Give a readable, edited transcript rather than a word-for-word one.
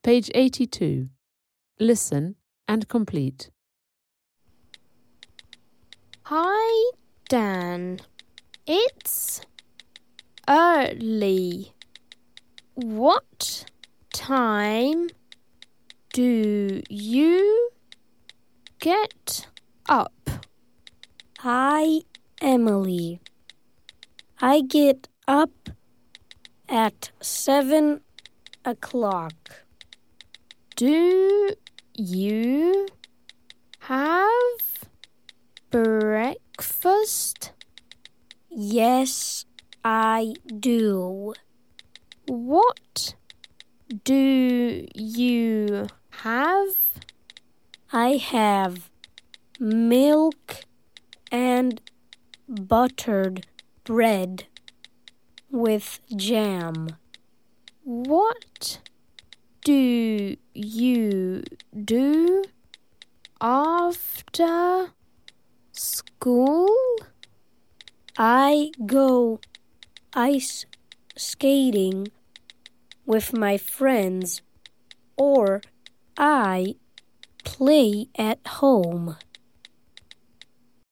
Page 82. Listen and complete. Hi, Dan. It's early. What time do you get up? Hi, Emily. I get up at 7 o'clock. Do you have breakfast? Yes, I do. What do you have? I have milk and buttered bread with jam. What do you do after school? I go ice skating with my friends, or I play at home.